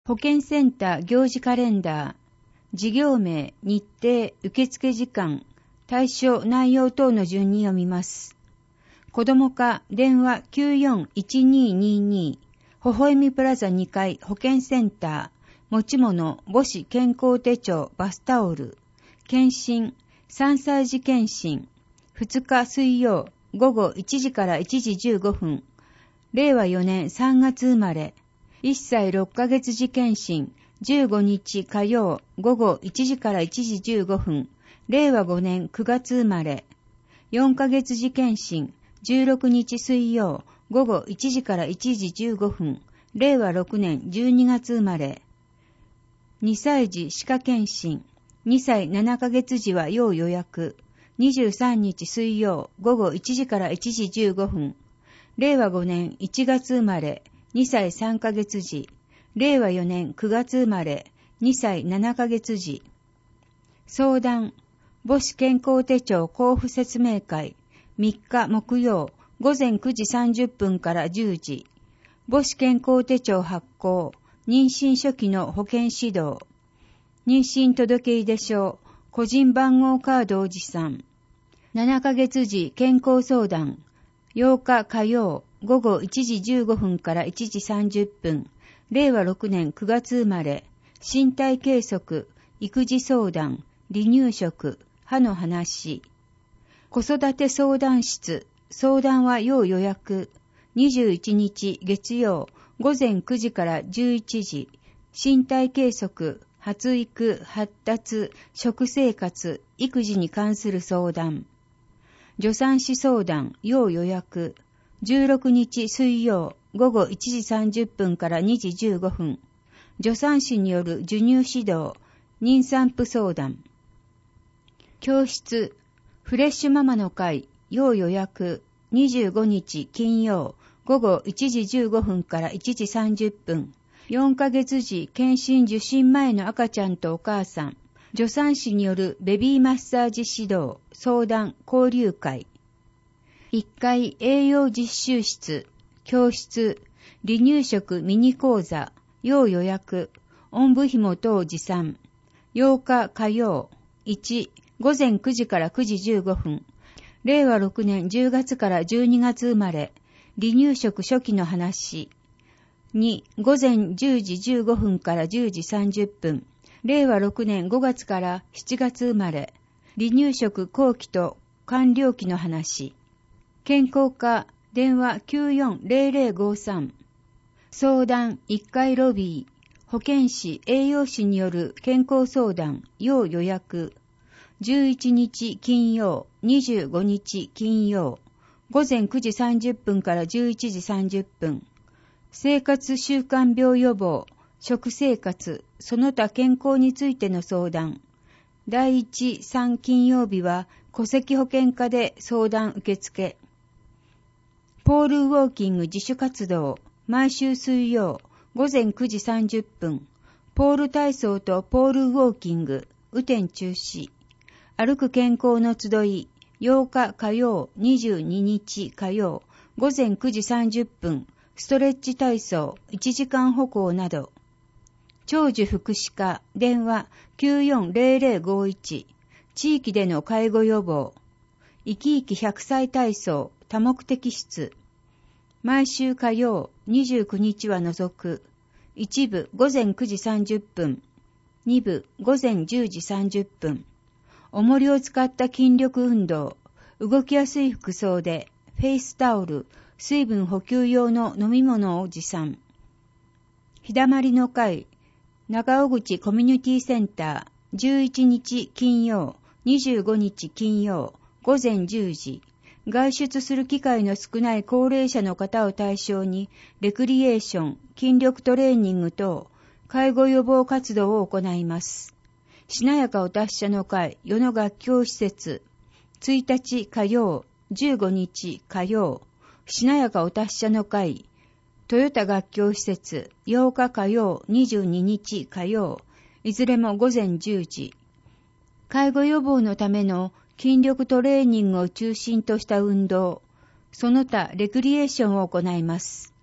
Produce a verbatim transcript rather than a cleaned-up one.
保健センター行事カレンダー、事業名、日程、受付時間、対象、内容等の順に読みます。子ども課電話 きゅうよんいちにーにーにー、微笑みプラザにかい保健センター、持ち物、母子健康手帳、バスタオル、検診、さんさい児検診、ふつか水曜、午後いちじからいちじじゅうごふん、れいわよねんさんがつ生まれ、いっさいろっかげつ児検診、じゅうごにち火曜、午後いちじからいちじじゅうごふん、れいわごねんくがつ生まれ、よんかげつ児検診、じゅうろくにち水曜、午後いちじからいちじじゅうごふん、れいわろくねんじゅうにがつ生まれ、にさい児歯科検診、にさいななかげつ児は要予約、にじゅうさんにち水曜、午後いちじからいちじじゅうごふん、れいわごねんいちがつ生まれ、にさいさんかげつ児、れいわよねんくがつ生まれ、にさいななかげつ児。相談、母子健康手帳交付説明会、みっか木曜、午前くじさんじゅっぷんからじゅうじ。母子健康手帳発行、妊娠初期の保健指導。妊娠届出書、個人番号カードを持参。ななかげつ児健康相談、ようか火曜、午後いちじじゅうごふんからいちじさんじゅっぷん、れいわろくねんくがつ生まれ、身体計測、育児相談、離乳食、歯の話。子育て相談室、相談は要予約、にじゅういちにち月曜、午前くじからじゅういちじ、身体計測、発育、発達、食生活、育児に関する相談。助産師相談、要予約、じゅうろくにち水曜、午後いちじさんじゅっぷんからにじじゅうごふん、助産師による授乳指導、妊産婦相談。教室、フレッシュママの会、要予約、にじゅうごにち金曜、午後いちじじゅうごふんからいちじさんじゅっぷん、よんかげつ児検診受診前の赤ちゃんとお母さん、助産師によるベビーマッサージ指導、相談、交流会。いっかい栄養実習室、教室、離乳食ミニ講座、要予約、おんぶ紐等持参。ようか火曜、いち、午前くじからくじじゅうごふん、れいわろくねんじゅうがつからじゅうにがつ生まれ、離乳食初期の話。に、午前じゅうじじゅうごふんからじゅうじさんじゅっぷん、れいわろくねんごがつからしちがつ生まれ、離乳食後期と完了期の話。健康課電話 きゅうよんぜろぜろごさん、相談いっかいロビー、保健師栄養士による健康相談要予約、じゅういちにち金曜、にじゅうごにち金曜、午前くじさんじゅっぷんからじゅういちじさんじゅっぷん、生活習慣病予防、食生活、その他健康についての相談。だいいち、さん金曜日は戸籍保険課で相談受付。ポールウォーキング自主活動、毎週水曜、午前くじさんじゅっぷん、ポール体操とポールウォーキング、雨天中止。歩く健康の集い、ようか火曜、にじゅうににち火曜、午前くじさんじゅっぷん、ストレッチ体操、いちじかん歩行など。長寿福祉課、電話 きゅうよんぜろぜろごいち、地域での介護予防。生き生きひゃくさい体操、多目的室。毎週火曜、にじゅうくにちは除く。一部午前くじさんじゅっぷん、二部午前じゅうじさんじゅっぷん。重りを使った筋力運動、動きやすい服装で、フェイスタオル、水分補給用の飲み物を持参。日だまりの会、長尾口コミュニティセンター、じゅういちにち金曜、にじゅうごにち金曜、午前じゅうじ。外出する機会の少ない高齢者の方を対象に、レクリエーション、筋力トレーニング等、介護予防活動を行います。しなやかお達者の会、与野学教施設、いちにち火曜、じゅうごにち火曜、しなやかお達者の会、トヨタ学教施設、ようか火曜、にじゅうににち火曜、いずれも午前じゅうじ。介護予防のための筋力トレーニングを中心とした運動、その他レクリエーションを行います。